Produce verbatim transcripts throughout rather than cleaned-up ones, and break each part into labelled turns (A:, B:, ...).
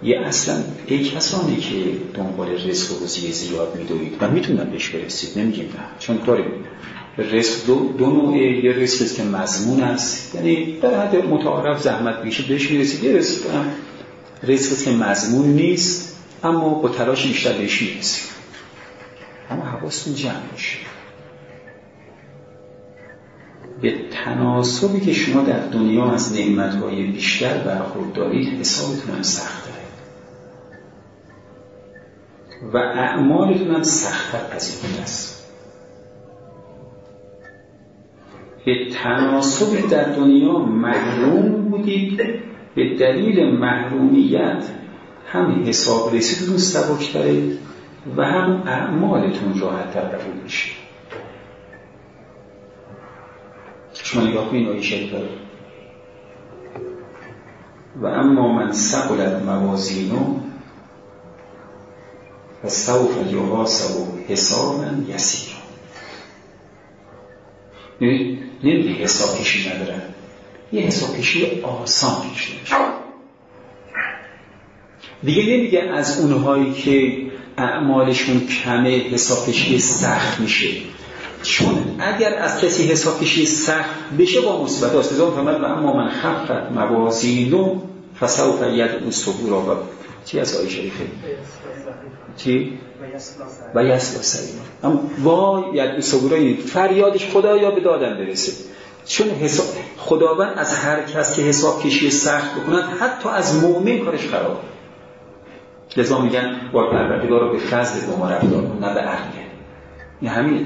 A: یه اصلا ای کسانی که دنبال رزق و روزی زیاد میدوید و میتونن بهش برسید، نمیگیم نه، چون داریم رزق دو, دو نوعه، یه رزق که مضمون است، یعنی در حد متعارف زحمت بیشه بهش میرسید، یه رزق هم رزق که مضمون نیست اما با تلاش بیشتر بهش میرسید. اما حواستون جمع باشه به تناسبی که شما در دنیا از نعمت‌های بیشتر برخورد دارید حسابتون هم سخت داره و اعمالتون هم سخت‌تر از این است. به تناسبی در دنیا محروم بودید، به دلیل محرومیت هم حساب رسیدتون سبک‌تره و هم اعمالتون راحت‌تر قبول میشه. شما نگاه کنید آیه شریفه رو. و اما من ثقلت موازینه فسوف یحاسب حسابا یسیرا. نمیگه حساب کشی ندارن، یه حساب کشی آسان پیش میشه. دیگه نمیگه از اونهایی که اعمالشون کمه حساب کشی سخت میشه، چون اگر از کسی حساب کشی سخت بشه با مصیبت است. لذا فرمود و اما من خفت موازینه فسوف یدعو ثبورا. و چی از آیه شریفه؟ چی؟ و یصلی سعیرا. اما وای یدعو ثبورا، فریادش خدایا به دادم برسه. چون حساب خداوند از هر کس که حساب کشی سخت بکند حتی از مؤمن کارش خرابه. لذا میگن با پروردگار رو به فضل با ما رفتار کن نه به عقله. این همینه.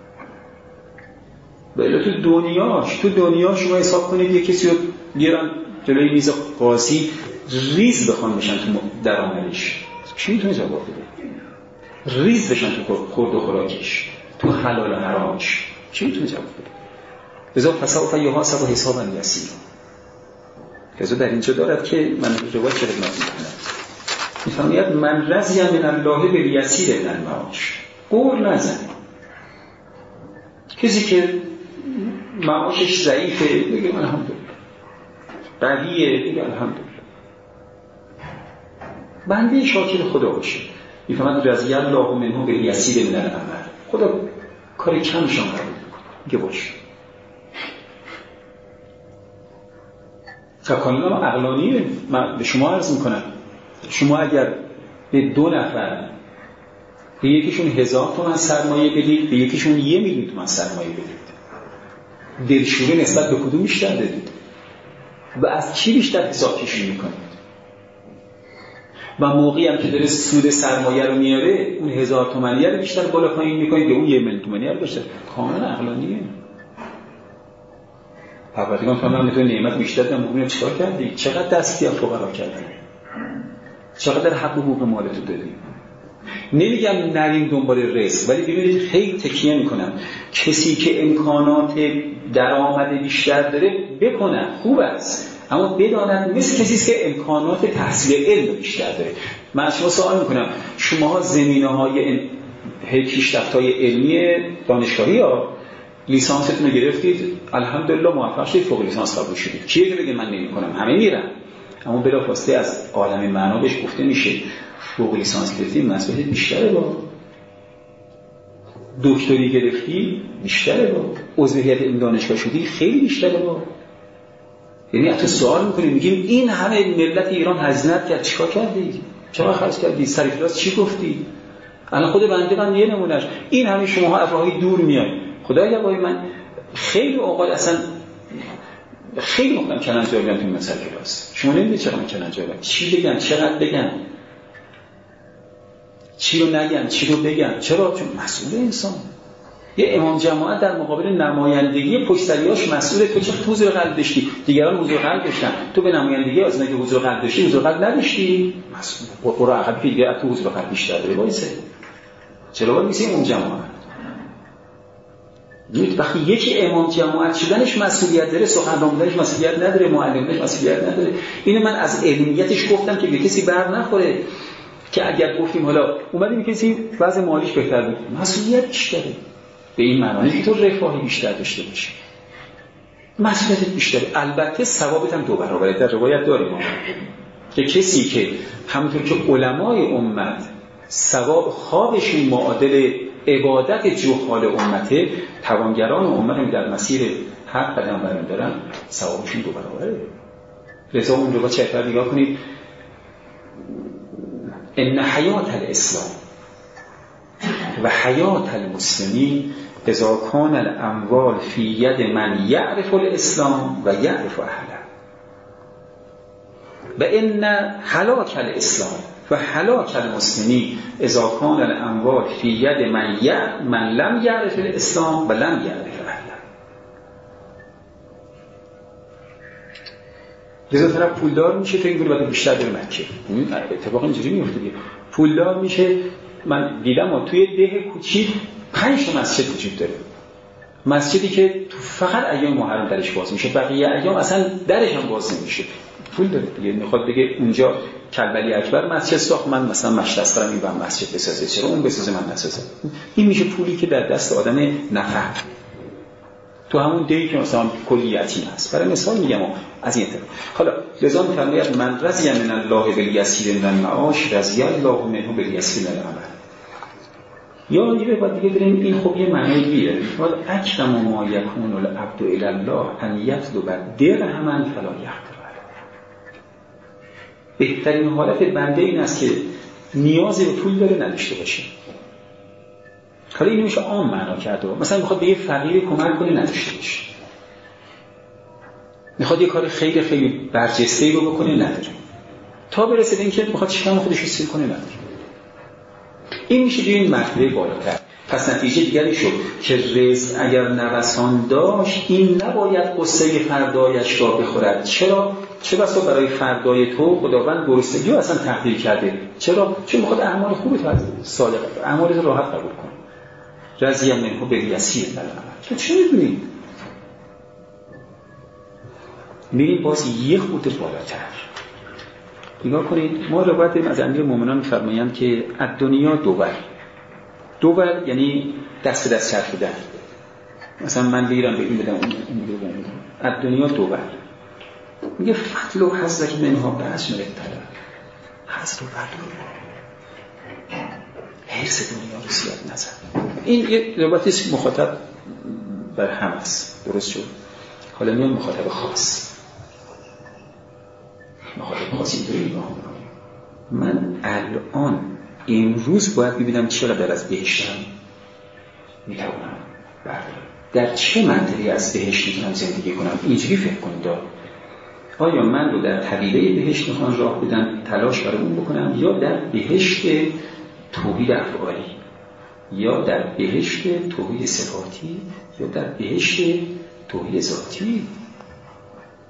A: بله تو دنیاش تو دنیا شما حساب کنید یه کسی رو بیارن جلوی میز قاضی ریز بخوان بشن تو درآمدش، کی میتونه جواب بده؟ ریز بشن تو خورد و خوراکش، تو حلال و حرامش، کی میتونه جواب بده؟ لذا فسوف یحاسب حسابا یسیرا. لذا در اینجا دارد که من روایت خدمت میکنم میفرماید من رضی من الله بالیسیر من المعاش. قول نزن. کسی که معاشش ضعیفه بگه الحمدلله، قویه بگه الحمدلله، بنده شاکر خدا باشه. میفرماید رضی الله منه بالیسیر من العمل. خدا کار کمشان قبول میکنه میگه باشه. قانون عقلانیه. من به شما عرض میکنم شما اگر به دو نفر به یکیشون هزار تومن سرمایه بدید، به یکیشون یه میلیون تومن سرمایه بدید، دلشوره نسبت به کدوم بیشتر دادید و از چی بیشتر حساب کشی میکنید؟ و موقعی هم که داره سود سرمایه رو میاره اون هزار تومنیه رو بیشتر بالا پایین میکنید یا اون یه میلیون تومنیه رو بیشتر؟ کاملا عقلانیه. پروردگار فرمان میتونه نعمت بیشتر بدن. ببینید چیکار کردی؟ چقدر دستی از فقرا کردی؟ چقدر حق و حقوق مالتو دادی؟ نمیگم نریم دنبال رزق، ولی ببینید خیلی تکیه میکنم کسی که امکانات درآمد بیشتر داره بکنه خوب است، اما بداند مثل کسی که امکانات تحصیل علم بیشتر داره. من از شما سوال میکنم شماها زمینه‌های پیشرفت‌های علمی دانشگاهی ها لیسانستون رو گرفتید الحمدلله موفق شدید فوق لیسانس قبول شدید. کیه که بگه من نمی‌کنم؟ همه میرن. اما بلافاصله از عالم معنا بهش گفته میشه فوق لیسانس گرفتی مسئولیت بیشتره، با دکتری گرفتی بیشتره، با عضویت این دانشگاه شدی خیلی بیشتره. با یعنی حتی سوال میکنیم میگیم این همه ملت ایران هزینه کرد چیکار کردی؟ چرا خرج کردی؟ سر کلاس چی گفتی؟ الان خود بنده من یه نمونهش این همه شماها از راهی دور میایید. خدایا وای من خیلی اوقات اصلا خیلی موقعم کلنجار بیان تو مسئله کلاس شما نمیدونید چقدر کلنجار بیان چی بگن چقدر بگن چی رو نگن چی رو بگن. چرا؟ چون مسئول انسان. یه امام جماعت در مقابل نمایندگی پشتریاش مسئوله. تو چه حضور قلب داشتی؟ دیگران حضور قلب داشتن، تو به نمایندگی از اینکه حضور قلب داشتی حضور قلب نداشتی، مسئول. برو عقب که دیگه تو حضور قلب بیشتر داره وایسه. چرا باید میشه امام جماعت؟ دید وقتی یکی امام جماعت شدنش مسئولیت داره، سخنران بودنش مسئولیت نداره، معلم بودنش مسئولیت نداره. اینو من از علمیتش گفتم که به کسی بر نخوره که اگر گفتیم حالا اومدیم کسی وضع مالیش بهتر بود مسئولیت بیشتره، به این معنی که تو رفاهی بیشتر داشته باشی مسئولیت بیشتره. البته ثوابت هم دو برابره. در روایت داریم که کسی که همونطور که علمای امت ثواب خوابشون معادل عبادت جهال امته، توانگران امت در مسیر حق قدم برمی‌دارن ثوابشون دو برابره. لذا اون رو با چهتر نگاه کنید، ان حیات الاسلام و حیات المسلمین اذا کان الاموال فی ید من یعرف الاسلام و یعرف اهله و ان هلاک الاسلام و هلاک المسلمین اذا کان الاموال فی ید من یعرف من لم یعرف الاسلام و لم یعرف اهله. لذا طرف پولدار میشه فکر می‌کنه بعد بیشتر بره مکه. اتفاقا اینجوری میفته دیگه. پولدار میشه، من دیدم توی ده کوچیک پنج تا مسجد وجود داره. مسجدی که تو فقط ایام محرم درش باز میشه، بقیه ایام اصلا درش هم باز نمیشه. پول داره دیگه، میخواد بگه اونجا کلبلی اکبر مسجد ساخت، من مثلا مشت دسترم این بهم مسجد بسازه، چرا اون بسازه من نسازم؟ این میشه پولی که در دست آدم نفر تو همون دهی که مثلا کلی یتیم هست. برای مثال میگم از این طرف. حالا لذا میفرماید من رضی من الله بالیسیر من المعاش رضی الله منه بالیسیر من العمل. یا دیگه بعد دیگه بریم این خب یه معنی دیگه. ولی اکرم ما یکون العبد الی الله ان یطلب درهما فلا یقدر. بهترین حالت بنده این است که نیازی به پول داره نداشته باشه. حالا اینو میشه عام معنا کرد. مثلا میخواد به یه فقیر کمک کنه نداشته باشه. میخواد یه کار خیلی خیلی برجسته‌ای رو بکنه نداره. تا برسه به اینکه میخواد شکم خودش رو سیر کنه نداره. این میشه دیگه این مرتبه بالاتر. پس نتیجه دیگری شد که رزق اگر نوسان داشت این نباید قصه فردایش را بخورد. چرا؟ چه بسا برای فردای تو خداوند گرسنگی رو اصلا تقدیر کرده. چرا؟ چون میخواد اعمال خوبی تو از صالح اعمال رو راحت قبول کنه. رضی منه بالیسیر من العمل. تو چه میدونی؟ میریم باز یه خود بالاتر. نگاه کنید، ما روایت داریم از امیر مومنان می‌فرمایند که از دنیا دوور دوور یعنی دست دست چرخیدن. مثلا من بیرم به این بدم اون میگه به اون. از دنیا دوور میگه فضل و حظ که منها بس میره طلب حظ و فضل حرص دنیا رو زیاد نزن. این یه روایتی است مخاطب بر هم است، درست شد. حالا میام مخاطب خاص. مخاطب خاص اینطوری نگاه می‌کنه. من الان امروز باید ببینم چقدر از بهشتم میتونم بردارم، در چه منطقی از بهشت میتونم زندگی کنم. اینجوری فکر کنید آیا من رو در طویله بهشت میخوام راه بدم، تلاش برای اون بکنم، یا در بهشت توحید افعالی، یا در بهشت توحید صفاتی، یا در بهشت توحید ذاتی.